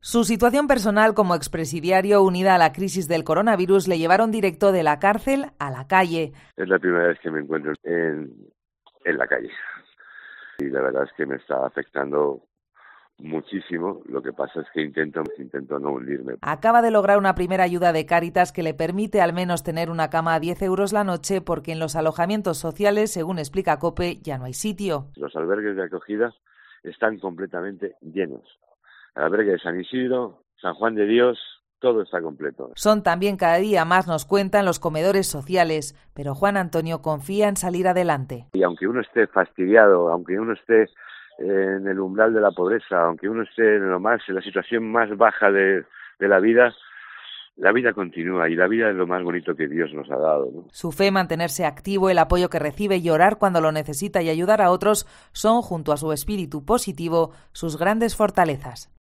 Su situación personal como expresidiario unida a la crisis del coronavirus le llevaron directo de la cárcel a la calle. Es la primera vez que me encuentro en la calle y la verdad es que me está afectando muchísimo. Lo que pasa es que intento no hundirme. Acaba de lograr una primera ayuda de Cáritas que le permite al menos tener una cama a 10 euros la noche porque en los alojamientos sociales, según explica COPE, ya no hay sitio. Los albergues de acogida están completamente llenos. El albergue de San Isidro, San Juan de Dios, todo está completo. Son también cada día más, nos cuentan, los comedores sociales, pero Juan Antonio confía en salir adelante. Y aunque uno esté fastidiado, aunque uno esté en el umbral de la pobreza, aunque uno esté en la situación más baja de la vida continúa y la vida es lo más bonito que Dios nos ha dado, ¿no? Su fe, mantenerse activo, el apoyo que recibe y orar cuando lo necesita y ayudar a otros son, junto a su espíritu positivo, sus grandes fortalezas.